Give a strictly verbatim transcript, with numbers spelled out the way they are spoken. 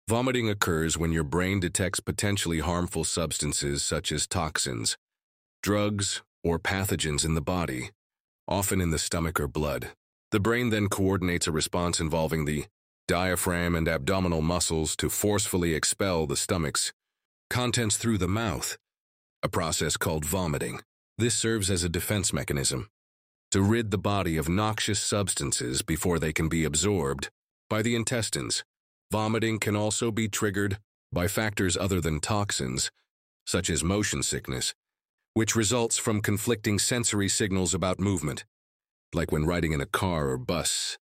Vomiting occurs when your brain detects potentially harmful substances such as toxins, drugs, or pathogens in the body, often in the stomach or blood. The brain then coordinates a response involving the diaphragm and abdominal muscles to forcefully expel the stomach's contents through the mouth, a process called vomiting. This serves as a defense mechanism to rid the body of noxious substances before they can be absorbed by the intestines. Vomiting can also be triggered by factors other than toxins, such as motion sickness, which results from conflicting sensory signals about movement, like when riding in a car or bus.